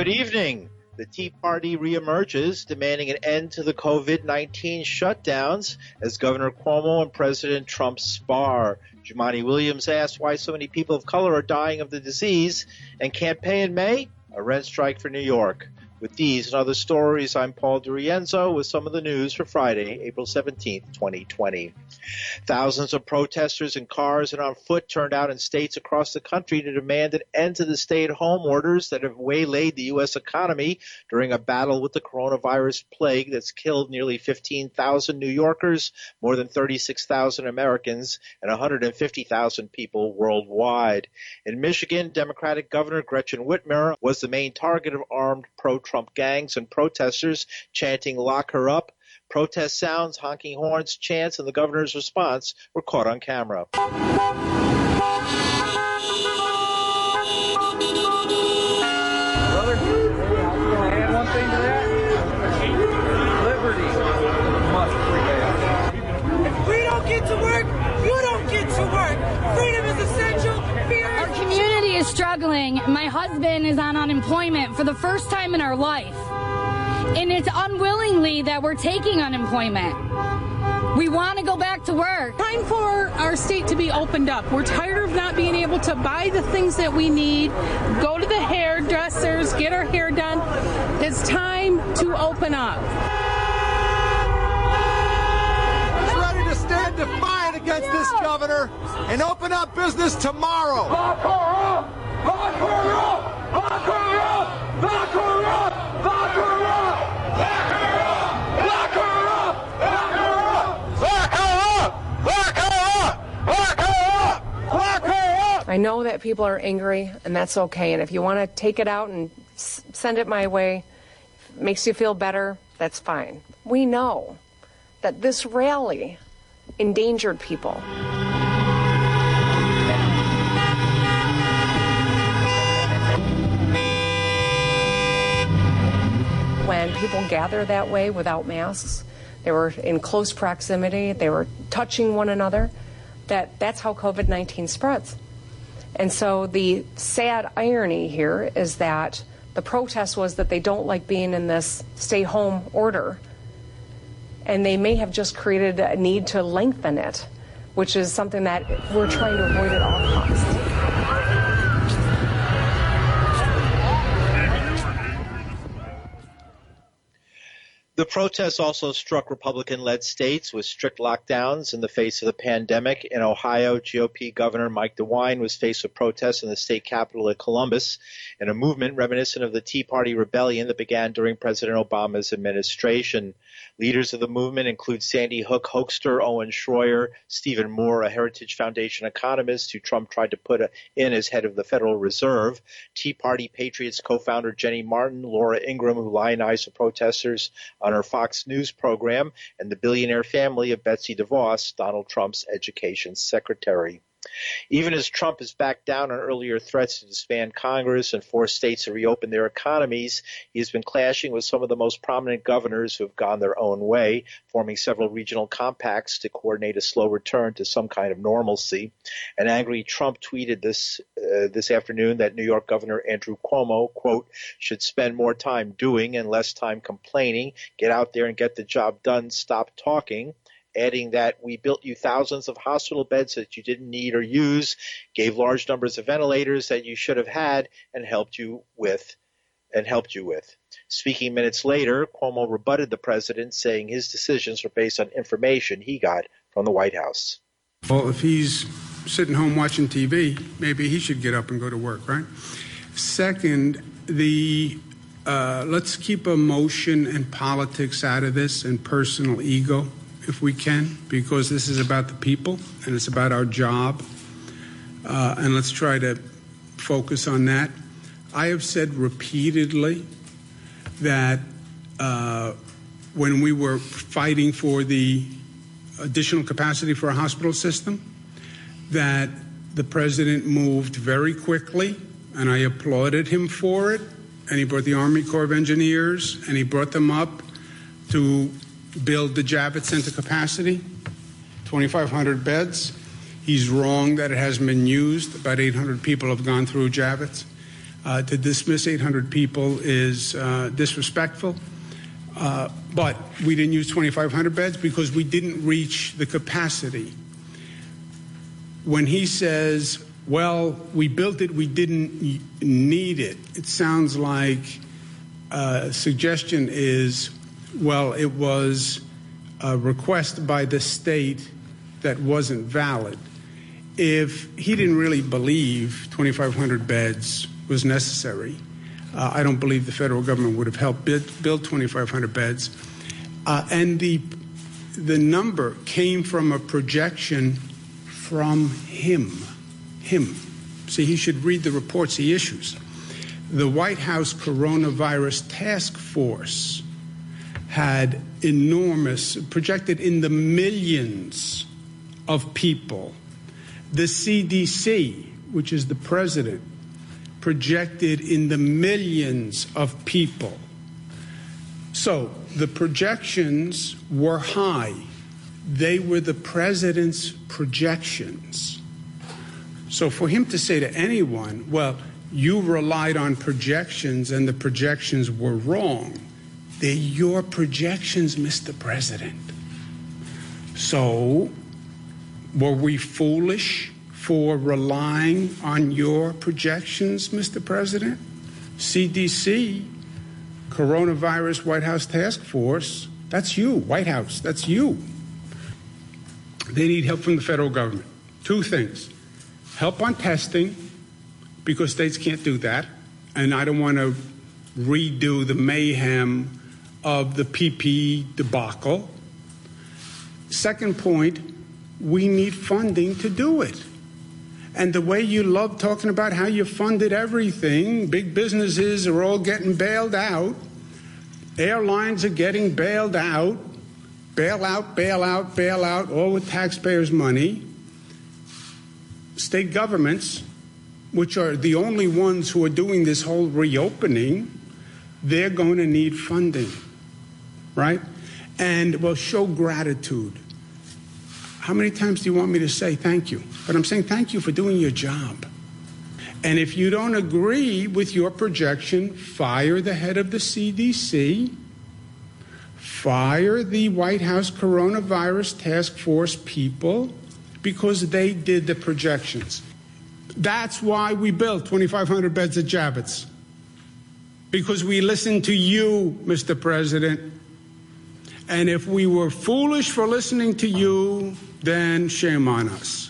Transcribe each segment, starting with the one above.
Good evening. The Tea Party reemerges, demanding an end to the COVID-19 shutdowns as Governor Cuomo and President Trump spar. Jumaane Williams asked why so many people of color are dying of the disease and can't pay in May. A rent strike for New York. With these and other stories, I'm Paul DiRienzo with some of the news for Friday, April 17th, 2020. Thousands of protesters in cars and on foot turned out in states across the country to demand an end to the stay-at-home orders that have waylaid the U.S. economy during a battle with the coronavirus plague that's killed nearly 15,000 New Yorkers, more than 36,000 Americans, and 150,000 people worldwide. In Michigan, Democratic Governor Gretchen Whitmer was the main target of armed pro-Trump gangs and protesters chanting "Lock her up." Protest sounds, honking horns, chants, and the governor's response were caught on camera. Brother, can I add one thing to that? Liberty must prevail. If we don't get to work, you don't get to work. Freedom is essential. Our community is struggling. My husband is on unemployment for the first time in our life. And it's unwillingly that we're taking unemployment. We want to go back to work. Time for our state to be opened up. We're tired of not being able to buy the things that we need, go to the hairdressers, get our hair done. It's time to open up. We're ready to stand defiant against this governor and open up business tomorrow. Lock her up! Lock her up! Lock her up! Lock her up! Lock her up! Lock her up! Lock her up! Lock her up! Lock her up! Lock her up! Lock her up! Lock her up! I know that people are angry, and that's okay. And if you want to take it out and send it my way, if it makes you feel better, that's fine. We know that this rally endangered people. When people gather that way without masks, they were in close proximity, they were touching one another, that's how COVID-19 spreads. And so the sad irony here is that the protest was that they don't like being in this stay-home order, and they may have just created a need to lengthen it, which is something that we're trying to avoid at all costs. The protests also struck Republican-led states with strict lockdowns in the face of the pandemic. In Ohio, GOP Governor Mike DeWine was faced with protests in the state capital of Columbus in a movement reminiscent of the Tea Party rebellion that began during President Obama's administration. Leaders of the movement include Sandy Hook hoaxer Owen Schroyer, Stephen Moore, a Heritage Foundation economist who Trump tried to put in as head of the Federal Reserve, Tea Party Patriots co-founder Jenny Martin, Laura Ingraham, who lionized the protesters on her Fox News program, and the billionaire family of Betsy DeVos, Donald Trump's education secretary. Even as Trump has backed down on earlier threats to disband Congress and force states to reopen their economies, he has been clashing with some of the most prominent governors who have gone their own way, forming several regional compacts to coordinate a slow return to some kind of normalcy. An angry Trump tweeted this afternoon that New York Governor Andrew Cuomo, quote, should spend more time doing and less time complaining, get out there and get the job done, stop talking. Adding that we built you thousands of hospital beds that you didn't need or use, gave large numbers of ventilators that you should have had and helped you with. Speaking minutes later, Cuomo rebutted the president, saying his decisions were based on information he got from the White House. Well, if he's sitting home watching TV, maybe he should get up and go to work, right? Second, let's keep emotion and politics out of this and personal ego, if we can, because this is about the people and it's about our job. And let's try to focus on that. I have said repeatedly that when we were fighting for the additional capacity for a hospital system, that the president moved very quickly, and I applauded him for it. And he brought the Army Corps of Engineers, and he brought them up to build the Javits Center capacity, 2,500 beds. He's wrong that it hasn't been used. About 800 people have gone through Javits. To dismiss 800 people is disrespectful. But we didn't use 2,500 beds because we didn't reach the capacity. When he says, well, we built it, we didn't need it, it sounds like suggestion is, well, it was a request by the state that wasn't valid. If he didn't really believe 2,500 beds was necessary, I don't believe the federal government would have helped build 2,500 beds. And the number came from a projection from him. See, he should read the reports he issues. The White House Coronavirus Task Force had projected in the millions of people. The CDC, which is the president, projected in the millions of people. So the projections were high. They were the president's projections. So for him to say to anyone, well, you relied on projections and the projections were wrong, they're your projections, Mr. President. So were we foolish for relying on your projections, Mr. President? CDC, Coronavirus White House Task Force, that's you, White House, that's you. They need help from the federal government. Two things. Help on testing, because states can't do that, and I don't want to redo the mayhem of the PPE debacle. Second point, we need funding to do it. And the way you love talking about how you funded everything, big businesses are all getting bailed out, airlines are getting bailed out, bail out, all with taxpayers' money. State governments, which are the only ones who are doing this whole reopening, they're going to need funding, right? And, well, show gratitude. How many times do you want me to say thank you? But I'm saying thank you for doing your job. And if you don't agree with your projection, fire the head of the CDC, fire the White House Coronavirus Task Force people, because they did the projections. That's why we built 2,500 beds at Javits. Because we listened to you, Mr. President. And if we were foolish for listening to you, then shame on us.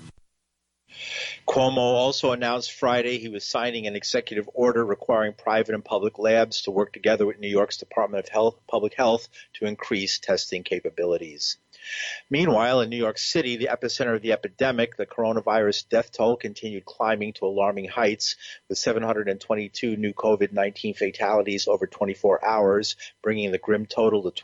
Cuomo also announced Friday he was signing an executive order requiring private and public labs to work together with New York's Department of Public Health to increase testing capabilities. Meanwhile, in New York City, the epicenter of the epidemic, the coronavirus death toll continued climbing to alarming heights, with 722 new COVID-19 fatalities over 24 hours, bringing the grim total to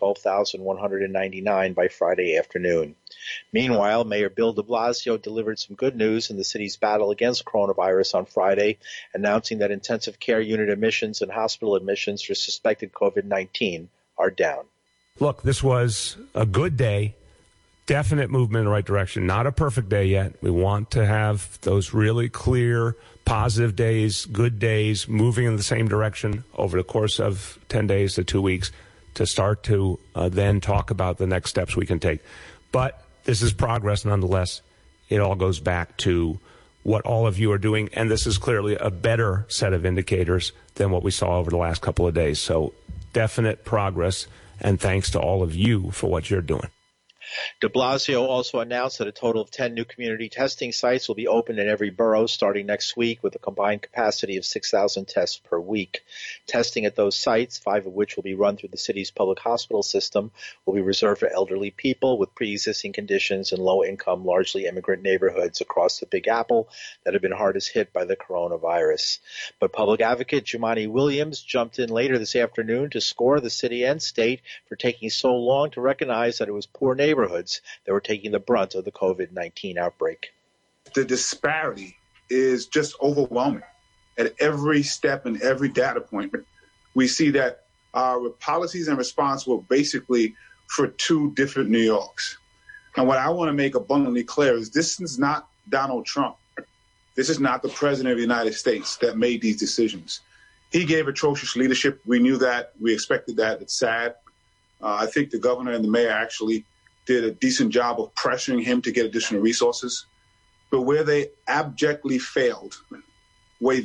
12,199 by Friday afternoon. Meanwhile, Mayor Bill de Blasio delivered some good news in the city's battle against coronavirus on Friday, announcing that intensive care unit admissions and hospital admissions for suspected COVID-19 are down. Look, this was a good day. Definite movement in the right direction. Not a perfect day yet. We want to have those really clear, positive days, good days, moving in the same direction over the course of 10 days to 2 weeks to start to then talk about the next steps we can take. But this is progress nonetheless. It all goes back to what all of you are doing, and this is clearly a better set of indicators than what we saw over the last couple of days. So definite progress, and thanks to all of you for what you're doing. De Blasio also announced that a total of 10 new community testing sites will be opened in every borough starting next week, with a combined capacity of 6,000 tests per week. Testing at those sites, 5 of which will be run through the city's public hospital system, will be reserved for elderly people with pre-existing conditions in low-income, largely immigrant neighborhoods across the Big Apple that have been hardest hit by the coronavirus. But public advocate Jumaane Williams jumped in later this afternoon to score the city and state for taking so long to recognize that it was poor neighborhoods that were taking the brunt of the COVID-19 outbreak. The disparity is just overwhelming. At every step and every data point, we see that our policies and response were basically for two different New Yorks. And what I want to make abundantly clear is this is not Donald Trump. this is not the president of the United States that made these decisions. He gave atrocious leadership. We knew that. We expected that. It's sad. I think the governor and the mayor actually did a decent job of pressuring him to get additional resources. But where they abjectly failed, where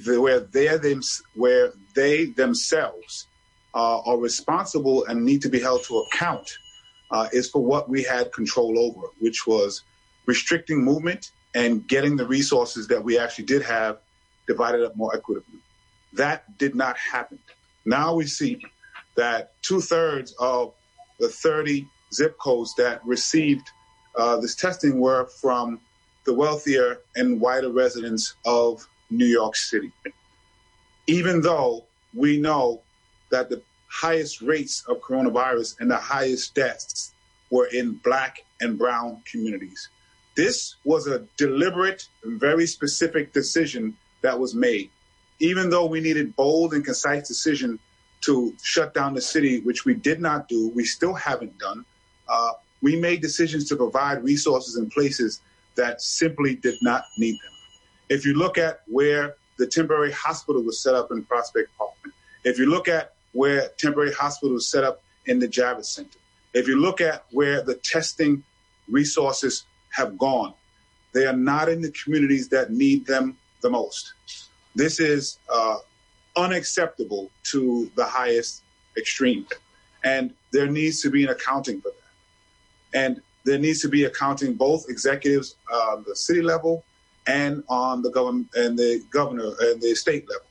they themselves are responsible and need to be held to account, is for what we had control over, which was restricting movement and getting the resources that we actually did have divided up more equitably. That did not happen. Now we see that 2/3 of the 30 zip codes that received this testing were from the wealthier and whiter residents of New York City. Even though we know that the highest rates of coronavirus and the highest deaths were in Black and brown communities. This was a deliberate and very specific decision that was made. Even though we needed bold and concise decision to shut down the city, which we did not do, we still haven't done. We made decisions to provide resources in places that simply did not need them. If you look at where the temporary hospital was set up in Prospect Park, if you look at where temporary hospital was set up in the Javits Center, if you look at where the testing resources have gone, they are not in the communities that need them the most. This is unacceptable to the highest extreme. And there needs to be an accounting for that. And there needs to be accounting both executives on the city level and on the government and the governor and the state level.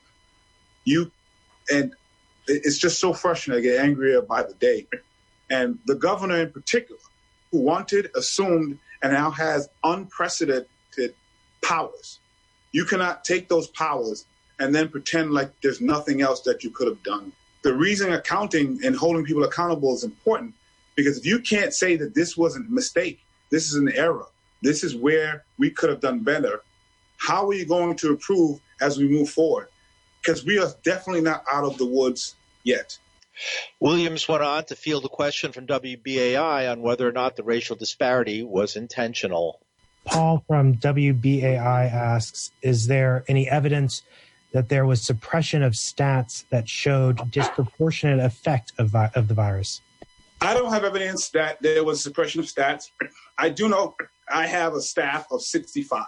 And it's just so frustrating. I get angrier by the day. And the governor in particular, who wanted, assumed, and now has unprecedented powers. You cannot take those powers and then pretend like there's nothing else that you could have done. The reason accounting and holding people accountable is important, because if you can't say that this wasn't a mistake, this is an error, this is where we could have done better, how are you going to improve as we move forward? Because we are definitely not out of the woods yet. Williams went on to field a question from WBAI on whether or not the racial disparity was intentional. Paul from WBAI asks, is there any evidence that there was suppression of stats that showed disproportionate effect of the virus? I don't have evidence that there was suppression of stats. I do know I have a staff of 65.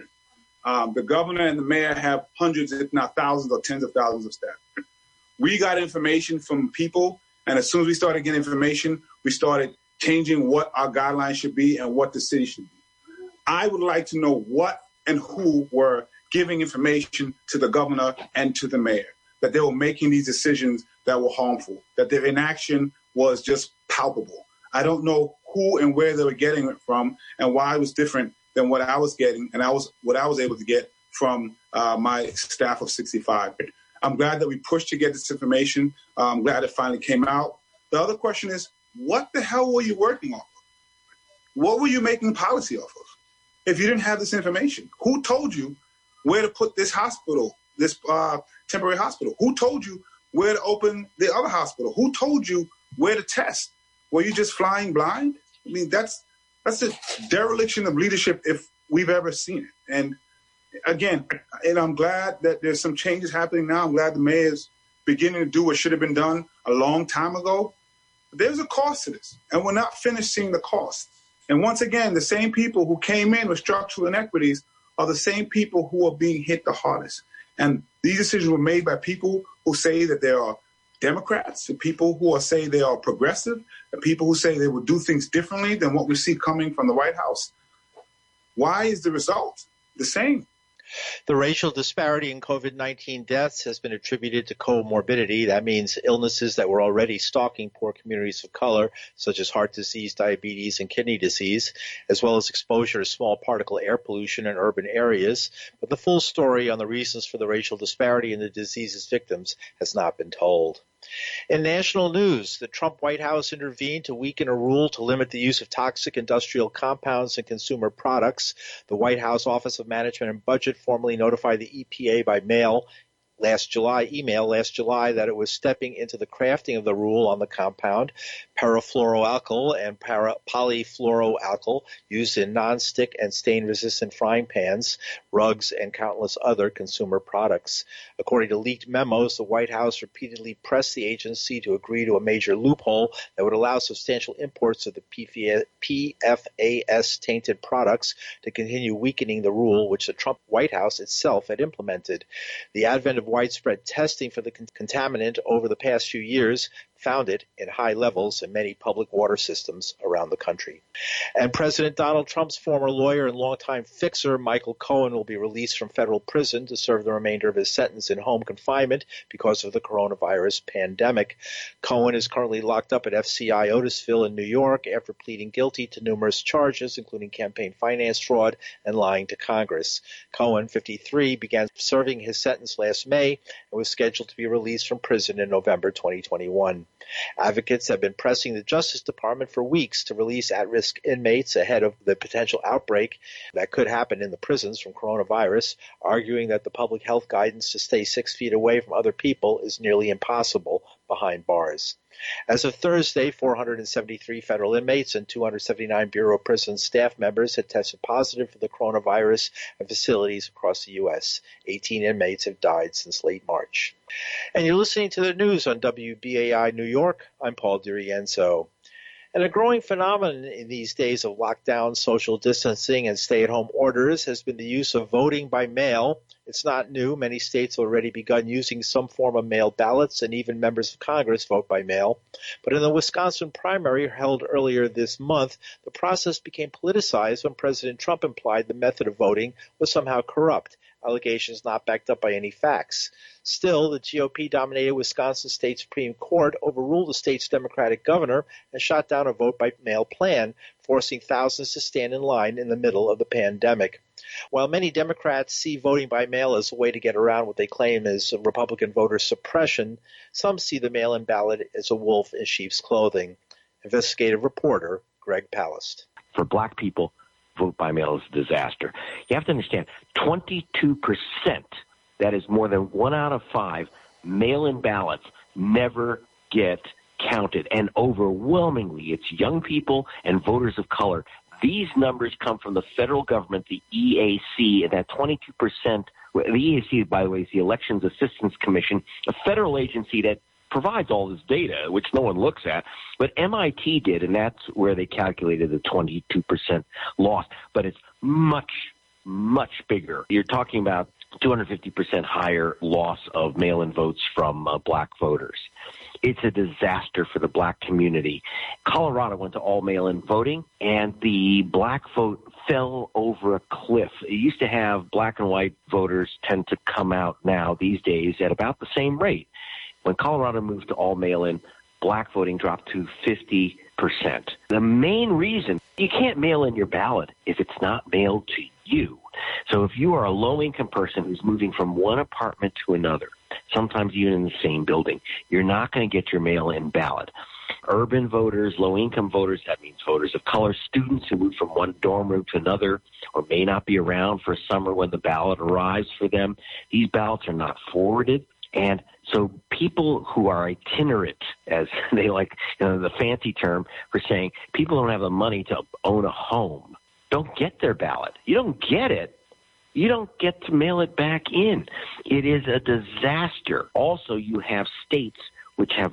The governor and the mayor have hundreds, if not thousands or tens of thousands of staff. We got information from people, and as soon as we started getting information, we started changing what our guidelines should be and what the city should be. I would like to know what and who were giving information to the governor and to the mayor, that they were making these decisions that were harmful, that their inaction was just palpable. I don't know who and where they were getting it from and why it was different than what I was getting and what I was able to get from my staff of 65. I'm glad that we pushed to get this information. I'm glad it finally came out. The other question is, what the hell were you working off of? What were you making policy off of if you didn't have this information? Who told you where to put this hospital, this temporary hospital? Who told you where to open the other hospital? Who told you where to test? Were you just flying blind? I mean, that's a dereliction of leadership if we've ever seen it. And again, and I'm glad that there's some changes happening now. I'm glad the mayor is beginning to do what should have been done a long time ago. But there's a cost to this, and we're not finished seeing the cost. And once again, the same people who came in with structural inequities are the same people who are being hit the hardest. And these decisions were made by people who say that they are Democrats, and people who say they are progressive, and people who say they will do things differently than what we see coming from the White House. Why is the result the same? The racial disparity in COVID-19 deaths has been attributed to comorbidity. That means illnesses that were already stalking poor communities of color, such as heart disease, diabetes, and kidney disease, as well as exposure to small particle air pollution in urban areas. But the full story on the reasons for the racial disparity in the disease's victims has not been told. In national news, the Trump White House intervened to weaken a rule to limit the use of toxic industrial compounds in consumer products. The White House Office of Management and Budget formally notified the EPA by mail last July that it was stepping into the crafting of the rule on the compound parafluoroalkyl and polyfluoroalkyl used in nonstick and stain-resistant frying pans, rugs, and countless other consumer products. According to leaked memos, the White House repeatedly pressed the agency to agree to a major loophole that would allow substantial imports of the PFAS-tainted products to continue weakening the rule which the Trump White House itself had implemented. The advent of widespread testing for the contaminant over the past few years found it in high levels in many public water systems around the country. And President Donald Trump's former lawyer and longtime fixer, Michael Cohen, will be released from federal prison to serve the remainder of his sentence in home confinement because of the coronavirus pandemic. Cohen is currently locked up at FCI Otisville in New York after pleading guilty to numerous charges, including campaign finance fraud and lying to Congress. Cohen, 53, began serving his sentence last May and was scheduled to be released from prison in November 2021. Advocates have been pressing the Justice Department for weeks to release at-risk inmates ahead of the potential outbreak that could happen in the prisons from coronavirus, arguing that the public health guidance to stay 6 feet away from other people is nearly impossible behind bars. As of Thursday, 473 federal inmates and 279 Bureau of Prisons staff members had tested positive for the coronavirus at facilities across the U.S. 18 inmates have died since late March. And you're listening to the news on WBAI New York. I'm Paul DiRienzo. And a growing phenomenon in these days of lockdown, social distancing, and stay-at-home orders has been the use of voting by mail. It's not new. Many states have already begun using some form of mail ballots, and even members of Congress vote by mail. But in the Wisconsin primary held earlier this month, the process became politicized when President Trump implied the method of voting was somehow corrupt, allegations not backed up by any facts. Still, the GOP-dominated Wisconsin State Supreme Court overruled the state's Democratic governor and shot down a vote-by-mail plan, forcing thousands to stand in line in the middle of the pandemic. While many Democrats see voting by mail as a way to get around what they claim is Republican voter suppression, some see the mail-in ballot as a wolf in sheep's clothing. Investigative reporter Greg Palast. For black people, vote by mail is a disaster. You have to understand, 22%, that is more than 1 out of 5 mail-in ballots never get counted. And overwhelmingly, it's young people and voters of color. These numbers come from the federal government, the EAC, and that 22%, the EAC, by the way, is the Elections Assistance Commission, a federal agency that provides all this data, which no one looks at. But MIT did, and that's where they calculated the 22% loss. But it's much, much bigger. You're talking about 250% higher loss of mail-in votes from black voters. It's a disaster for the black community. Colorado went to all mail-in voting, and the black vote fell over a cliff. It used to have black and white voters tend to come out now these days at about the same rate. When Colorado moved to all mail-in, black voting dropped to 50%. The main reason, you can't mail in your ballot if it's not mailed to you. So if you are a low-income person who's moving from one apartment to another, sometimes even in the same building, you're not going to get your mail-in ballot. Urban voters, low-income voters, that means voters of color, students who move from one dorm room to another or may not be around for summer when the ballot arrives for them, these ballots are not forwarded. And so people who are itinerant, as they like, the fancy term for saying people don't have the money to own a home, don't get their ballot. You don't get it. You don't get to mail it back in. It is a disaster. Also, you have states which have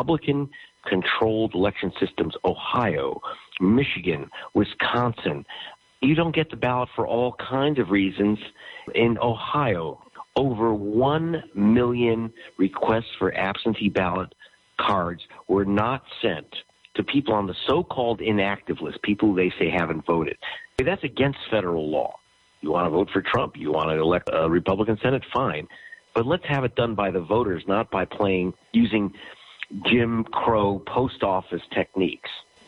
Republican-controlled election systems, Ohio, Michigan, Wisconsin. You don't get the ballot for all kinds of reasons. In Ohio, over 1 million requests for absentee ballot cards were not sent to people on the so-called inactive list, people who they say haven't voted. That's against federal law. You want to vote for Trump, you want to elect a Republican Senate, fine. But let's have it done by the voters, not by using Jim Crow post office techniques.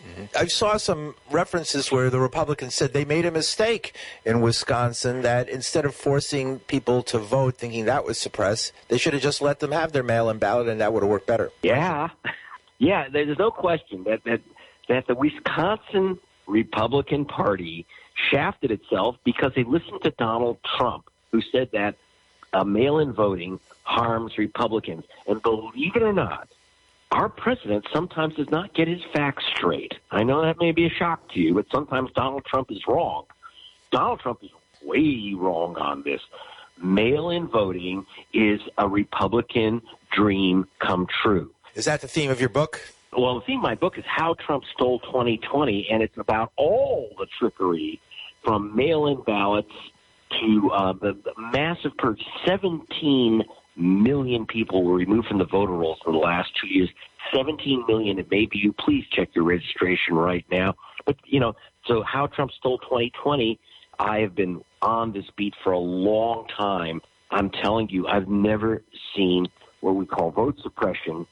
I saw some references where the Republicans said they made a mistake in Wisconsin, that instead of forcing people to vote thinking that would suppress, they should have just let them have their mail-in ballot and that would have worked better. Yeah, there's no question that the Wisconsin Republican Party shafted itself because they listened to Donald Trump, who said that mail-in voting harms Republicans. And believe it or not, our president sometimes does not get his facts straight. I know that may be a shock to you, but sometimes Donald Trump is wrong. Donald Trump is way wrong on this. Mail-in voting is a Republican dream come true. Is that the theme of your book? Well, the theme of my book is How Trump Stole 2020, and it's about all the trickery from mail-in ballots to the massive purge. 17 million people were removed from the voter rolls in the last 2 years. 17 million, it may be you. Please check your registration right now. But, so How Trump Stole 2020, I have been on this beat for a long time. I'm telling you, I've never seen what we call vote suppression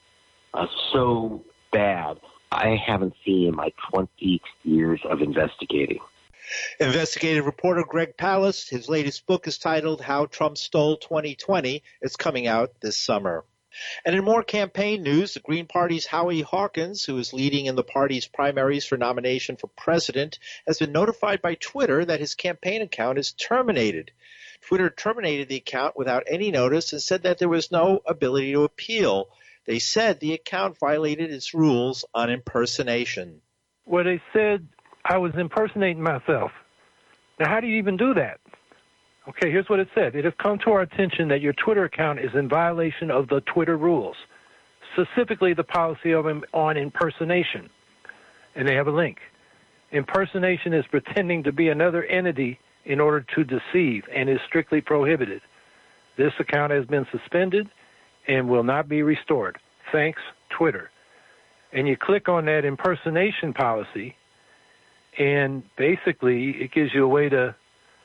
so bad. I haven't seen in my 20 years of investigating. Investigative reporter Greg Palast, his latest book is titled How Trump Stole 2020. It's coming out this summer. And in more campaign news, the Green Party's Howie Hawkins, who is leading in the party's primaries for nomination for president, has been notified by Twitter that his campaign account is terminated. Twitter terminated the account without any notice and said that there was no ability to appeal. They said the account violated its rules on impersonation. Well, they said I was impersonating myself. Now, how do you even do that? Okay, here's what it said. It has come to our attention that your Twitter account is in violation of the Twitter rules, specifically the policy on impersonation. And they have a link. Impersonation is pretending to be another entity in order to deceive and is strictly prohibited. This account has been suspended and will not be restored. Thanks, Twitter. And you click on that impersonation policy, and basically it gives you a way to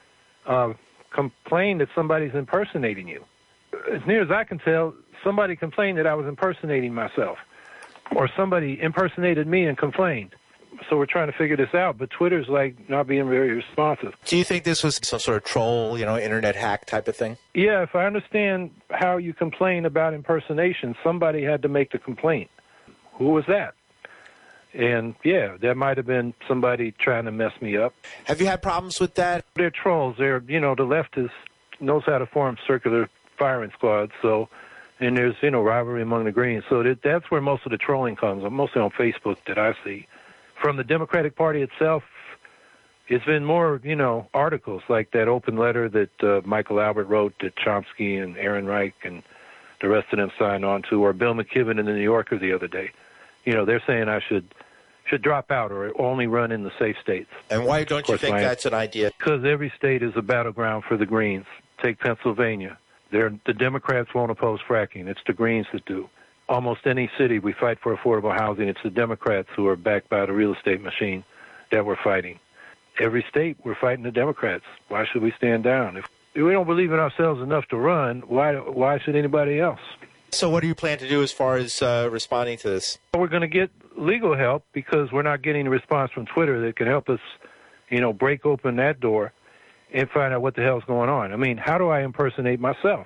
complain that somebody's impersonating you. As near as I can tell, somebody complained that I was impersonating myself, or somebody impersonated me and complained. So we're trying to figure this out, but Twitter's not being very responsive. Do you think this was some sort of troll, internet hack type of thing? Yeah, if I understand how you complain about impersonation, somebody had to make the complaint. Who was that? And, yeah, that might have been somebody trying to mess me up. Have you had problems with that? They're trolls. The left knows how to form circular firing squads, and there's, rivalry among the Greens. So that's where most of the trolling comes, mostly on Facebook that I see. From the Democratic Party itself, it's been more, articles like that open letter that Michael Albert wrote that Chomsky and Aaron Reich and the rest of them signed on to, or Bill McKibben in the New Yorker the other day. They're saying I should drop out or only run in the safe states. And why don't you think that's an idea? Because every state is a battleground for the Greens. Take Pennsylvania. The Democrats won't oppose fracking. It's the Greens that do. Almost any city we fight for affordable housing, it's the Democrats who are backed by the real estate machine that we're fighting. Every state, we're fighting the Democrats. Why should we stand down? If we don't believe in ourselves enough to run, why should anybody else? So what do you plan to do as far as responding to this? We're going to get legal help because we're not getting a response from Twitter that can help us, break open that door and find out what the hell's going on. I mean, how do I impersonate myself?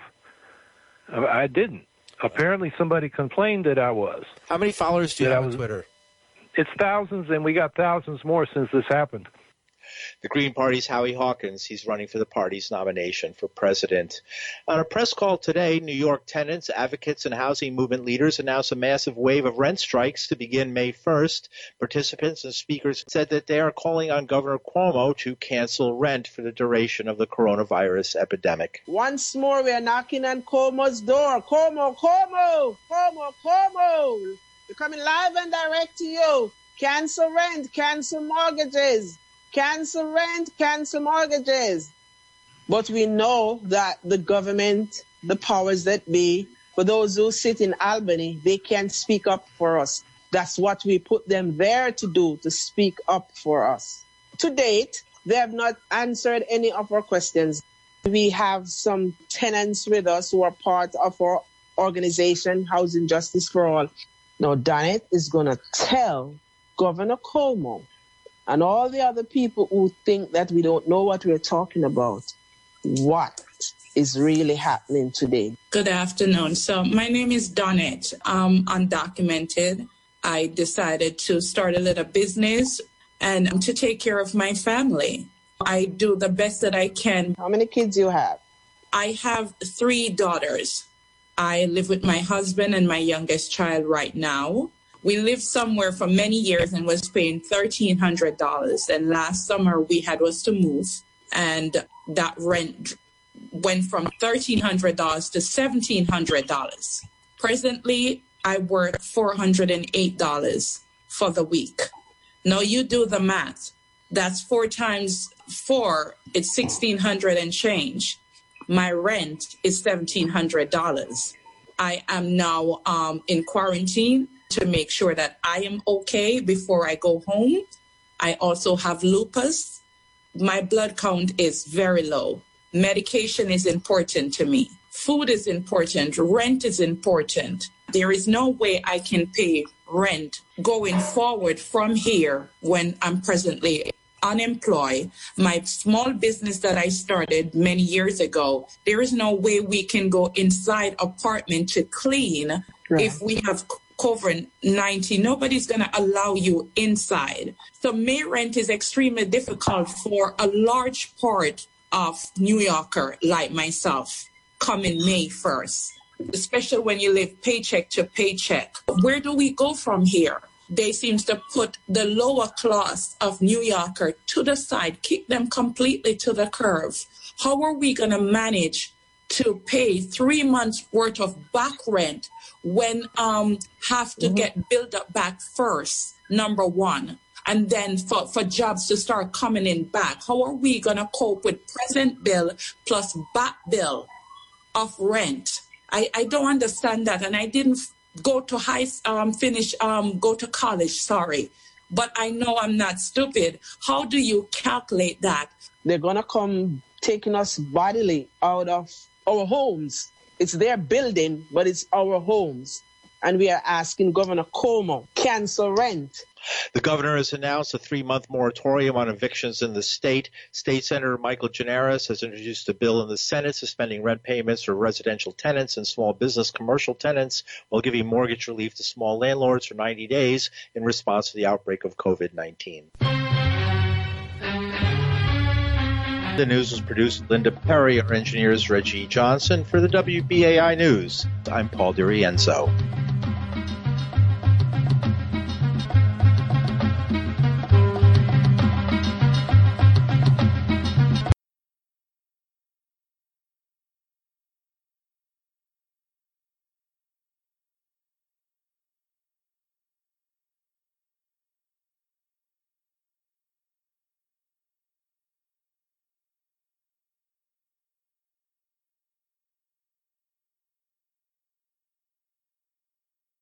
I didn't. Apparently somebody complained that I was. How many followers do you have on Twitter? It's thousands, and we got thousands more since this happened. The Green Party's Howie Hawkins. He's running for the party's nomination for president. On a press call today, New York tenants, advocates, and housing movement leaders announced a massive wave of rent strikes to begin May 1st. Participants and speakers said that they are calling on Governor Cuomo to cancel rent for the duration of the coronavirus epidemic. Once more, we are knocking on Cuomo's door. Cuomo, Cuomo, Cuomo, Cuomo. We're coming live and direct to you. Cancel rent, cancel mortgages. Cancel rent, cancel mortgages. But we know that the government, the powers that be, for those who sit in Albany, they can't speak up for us. That's what we put them there to do, to speak up for us. To date, they have not answered any of our questions. We have some tenants with us who are part of our organization, Housing Justice for All. Now, Donnet is going to tell Governor Cuomo and all the other people who think that we don't know what we're talking about, what is really happening today. Good afternoon. So my name is Donette. I'm undocumented. I decided to start a little business and to take care of my family. I do the best that I can. How many kids do you have? I have 3 daughters. I live with my husband and my youngest child right now. We lived somewhere for many years and was paying $1,300. And last summer was to move, and that rent went from $1,300 to $1,700. Presently, I work $408 for the week. Now you do the math. That's 4 times 4. It's $1,600 and change. My rent is $1,700. I am now in quarantine to make sure that I am okay before I go home. I also have lupus. My blood count is very low. Medication is important to me. Food is important. Rent is important. There is no way I can pay rent going forward from here when I'm presently unemployed. My small business that I started many years ago, there is no way we can go inside apartment to clean if we have COVID-19. Nobody's going to allow you inside. So May rent is extremely difficult for a large part of New Yorker like myself coming May 1st, especially when you live paycheck to paycheck. Where do we go from here? They seem to put the lower class of New Yorker to the side, kick them completely to the curve. How are we going to manage to pay 3 months worth of back rent when have to get built up back first, number one, and then for jobs to start coming in back? How are we going to cope with present bill plus back bill of rent? I don't understand that, and I didn't go to go to college, sorry. But I know I'm not stupid. How do you calculate that? They're going to come taking us bodily out of our homes. It's their building, but it's our homes. And we are asking Governor Cuomo, cancel rent. The governor has announced a 3-month moratorium on evictions in the state. State Senator Michael Gianaris has introduced a bill in the Senate suspending rent payments for residential tenants and small business commercial tenants while giving mortgage relief to small landlords for 90 days in response to the outbreak of COVID-19. The news was produced with Linda Perry. Our engineer is Reggie Johnson. For the WBAI News, I'm Paul DiRienzo.